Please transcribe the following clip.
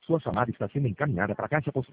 Sua chamada está sendo encaminhada para a caixa postal.